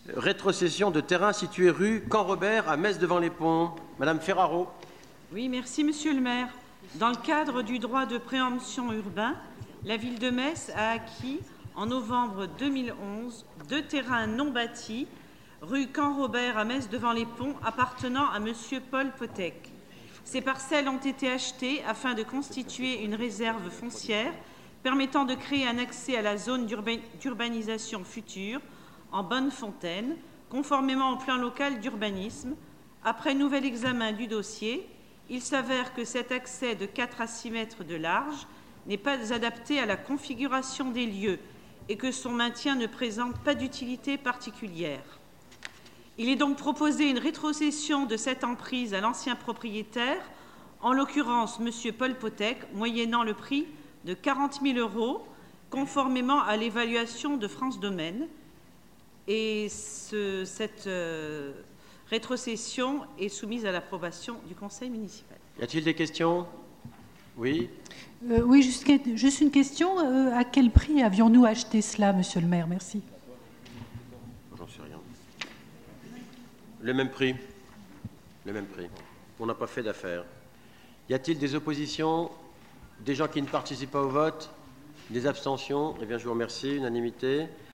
rétrocession de terrain situé rue Camp-Robert à Metz-devant-les-Ponts. Madame Ferraro. Oui, merci Monsieur le maire. Dans le cadre du droit de préemption urbain, la ville de Metz a acquis en novembre 2011 2 terrains non bâtis rue Camp-Robert à Metz-devant-les-Ponts appartenant à Monsieur Paul Potec. Ces parcelles ont été achetées afin de constituer une réserve foncière permettant de créer un accès à la zone d'urbanisation future en Bonnefontaine, conformément au plan local d'urbanisme. Après nouvel examen du dossier, il s'avère que cet accès de 4 à 6 mètres de large n'est pas adapté à la configuration des lieux et que son maintien ne présente pas d'utilité particulière. Il est donc proposé une rétrocession de cette emprise à l'ancien propriétaire, en l'occurrence M. Paul Potec, moyennant le prix de 40 000 €, conformément à l'évaluation de France Domaine. Et cette rétrocession est soumise à l'approbation du conseil municipal. Y a-t-il des questions? Oui. Oui, juste une question. À quel prix avions-nous acheté cela, monsieur le maire? Merci. J'en sais rien. Le même prix. Le même prix. On n'a pas fait d'affaires. Y a-t-il des oppositions? Des gens qui ne participent pas au vote? Des abstentions? Eh bien, je vous remercie. Unanimité.